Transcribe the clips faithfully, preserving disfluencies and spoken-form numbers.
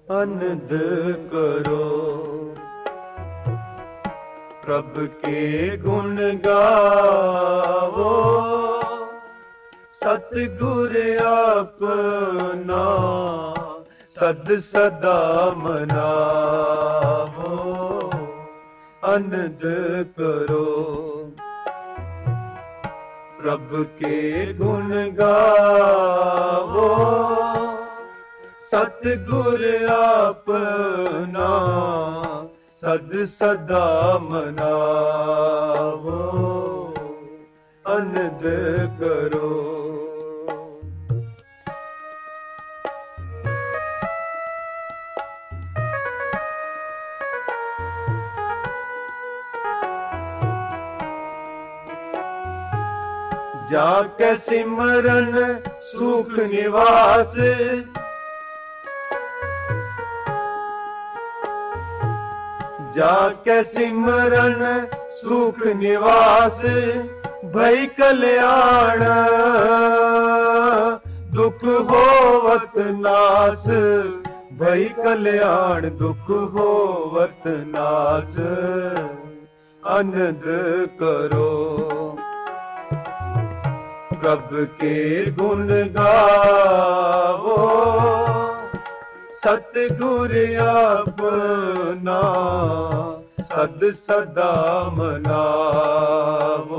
आनंद करो। प्रभु के गुण गावो, सतगुर अपना सद सदा मनावो। आनंद करो, प्रभु के गुण गावो, सतगुर अपना सद सदा मनावो। आनंद करो। जाके सिमरन सुख निवास, जाके सिमरन सुख निवास, भई कल्याण दुख होवत नास। भई कल्याण दुख होवत नास। आनंद करो, प्रभु के गुण गावो, सतगुर अपना सद सदा मनावो।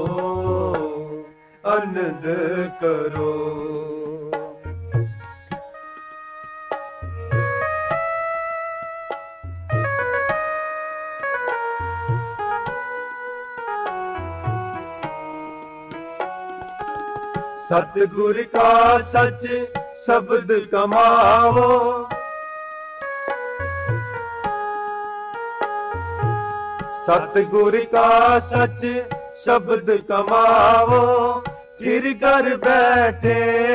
आनंद करो। सतगुर का सच शब्द कमावो, सतगुर का सच शब्द कमावो। फिर घर बैठे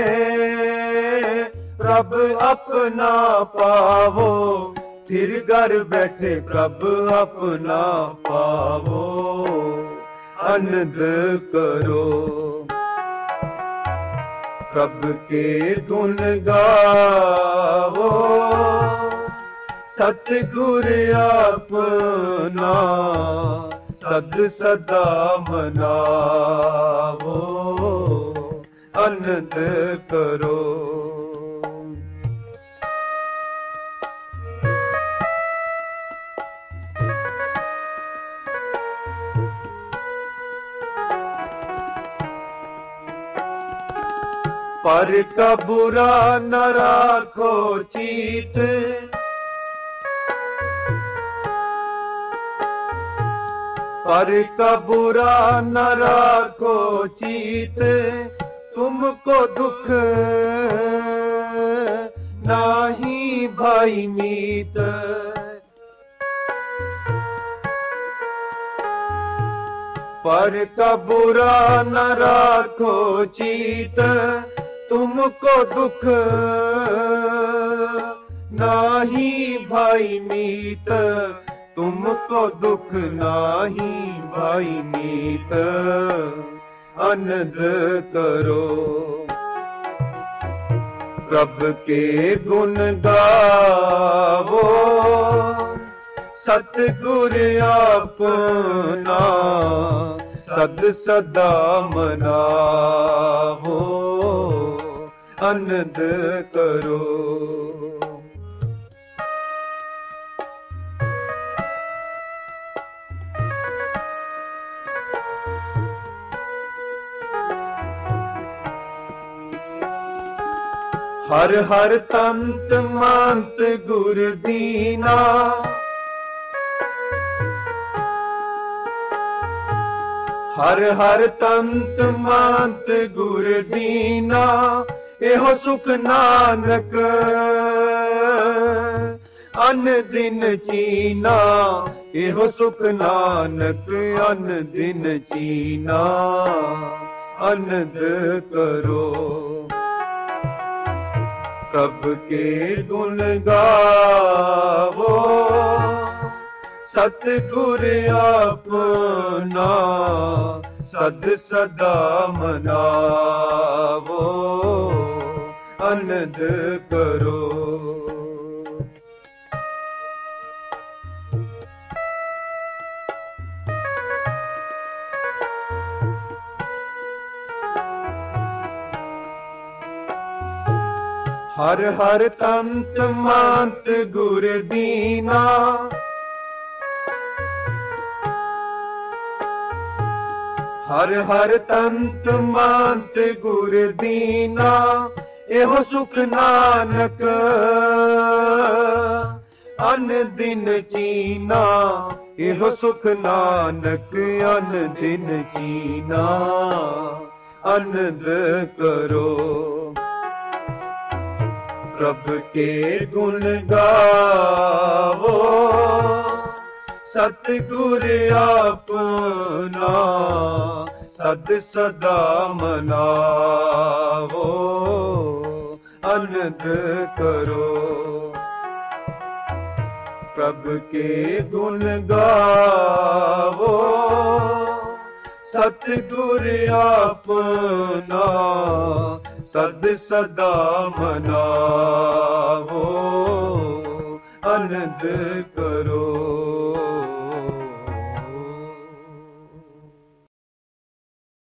प्रभ अपना पावो। फिर घर बैठे प्रभ अपना पावो। आनंद करो, प्रभु के गुण गावो, सतगुर अपना सद सदा मनावो। आनंद करो। पर का बुरा न राखो चीत, पर का बुरा न राखो चीत। तुमको दुख नाही भाई मीत। पर का बुरा न राखो चीत। तुमको दुख नाही भाई मीत। तुमको दुख नाही भाई मीत। आनंद करो, प्रभु के गुण गावो, सतगुर अपना सद सदा मनावो। आनंद करो। हर हर तंत मंत गुर दीना। हर हर तंत मंत गुर दीना। एहो सुख नानक अन दिन चीना। एहो सुख नानक अन दिन चीना। आनंद करो, प्रभु के गुण गावो, सतगुर अपना सद सदा मनावो। आनंद करो। हर हर तंत मंत गुर दीना, हर हर तंत मंत गुर दीना, एहो सुख नानक अन दिन चीना, एहो सुख नानक अन दिन चीना, आनंद करो प्रभु के गुण गावो, सतगुर अपना सद सदा मनावो, आनंद करो प्रभु के गुण गावो, सतगुर अपना सद सदा मनावो, आनंद करो।